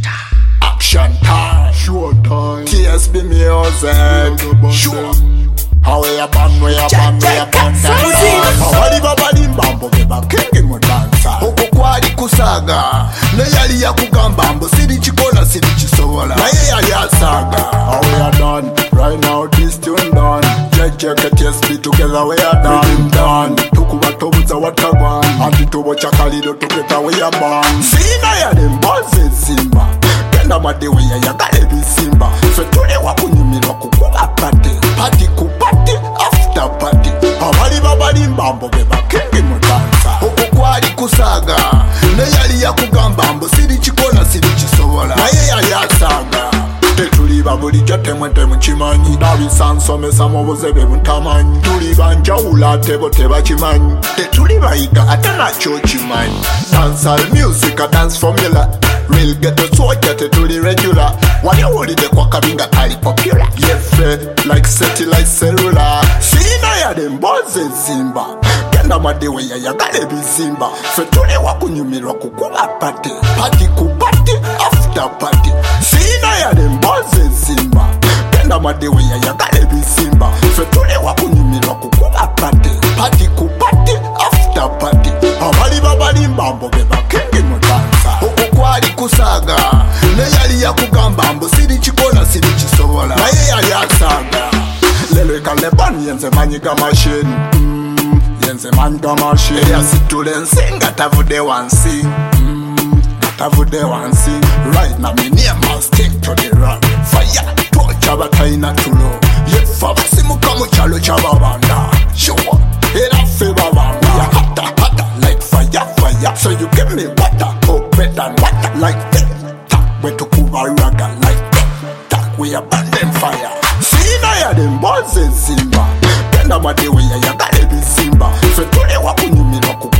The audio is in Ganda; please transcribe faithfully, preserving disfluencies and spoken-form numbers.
Action time. Sure time. T S B music. Sure. How we a band, we a band, we a band. Bawali babali mbambo beba kenge mu dansa. Oko kwali kusaga. Ne yali ya kugamba mbo sidi chikola sidi chisobola. Na ye yali asaga. How we a done. Right now this tune done. Check check T S B together we a done. Done. Tukuba tobuza watagwan. Anti tobo chakalido tuketa we a band. Sina ya demboze simba. Kenda madewe ya yagale bisimba. Fetule wakunyumirwa kukuba pate. Pati kupati after party. Abali babali mbambo beba kenge mu dansa. Oko kwali kusaga. Ne yali ya kugamba mbo sidi chikola sidi chisobola. Na ye yali asaga. Tetuliba bulijjo temwete mukimanyi. Nabisansomesa mu buzebe buntamanyi. Tuliba njawula tebo tebakimanyi. Tetuliba yiga ate nakyo kimanyi. Dancehall music a dance formula. Real ghetto soldier tetuli regular. Wali olide kwa kabinga kali popular. Yefe like satellite cellular. Sina ya demboze zimba. Kenda madewe ya yagale bizimba. Fetule wakunyumirwa kukuba pate. Party kupati after party. Sina ya demboze zimba. Kenda madewe ya yagale bizimba. Fetule wakunyumirwa kukuba pate. Party kupati after party. Abali babali mbambo beba kenge mu dansa. Oko kwali kusaga. Ne yali ya kugamba mbo sidi chikola sidi chisobola. Na ye yali asaga. Lelo ikale bani yenze manyiga machine. Mm, yenze manyiga machine. Eya situle nsinga tavude wansi. Mm, tavude wansi. Right now me near my stick to the run. Fire torch abataina tulo. Yefa basimuka mu chalo chababanda. Sure. Era fe babanda. We are hotter, hotter like fire, fire. So you give me water, oh better water like that. We to kuba raga like that. We abandon fire. Sina ya demboze zimba. Kenda madewe ya yagale bizimba. Fetule wakunyumirwa kukuba